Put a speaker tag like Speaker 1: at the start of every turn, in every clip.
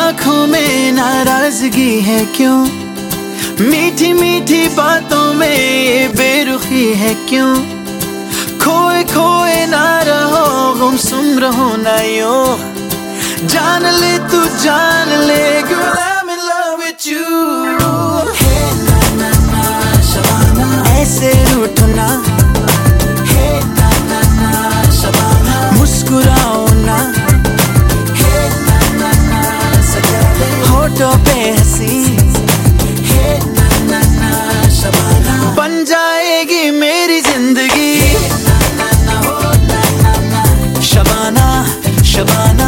Speaker 1: आंखों में नाराजगी है क्यों, मीठी मीठी बातों में ये बेरुखी है क्यों। खोए खोए ना रहो, गुमसुम रहो ना यूं, जान ले तू जान ले, girl I'm in love with you। Hey ना ना ना शबाना, ऐसे रूठो ना, hey ना ना ना शबाना, मुस्कुराओ ना, hey ना ना ना सजा ले होठों पे हंसी, hey ना ना ना शबाना, बन जाएगी मेरी जिंदगी, hey ना ना ना हो ना ना ना शबाना शबाना,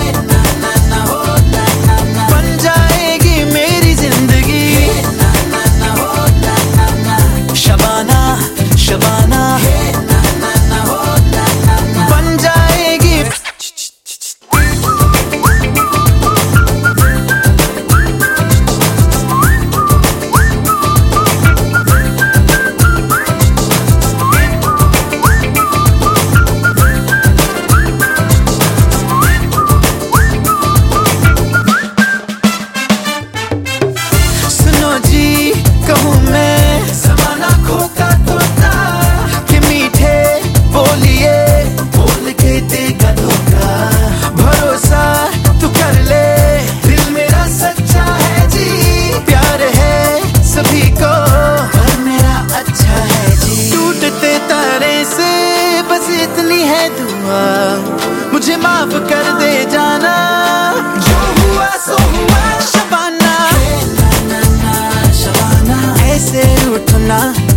Speaker 1: कहूँ मैं ज़माना खोता तोता के मीठे बोलिए बोल के देगा धोखा, भरोसा तू कर ले दिल मेरा सच्चा है जी, प्यार है सभी को पर मेरा अच्छा है जी। टूटते तारे से बस इतनी है दुआ, मुझे माफ कर दे जाना, जो हुआ सो हुआ शबाना, ऐसे रूठना।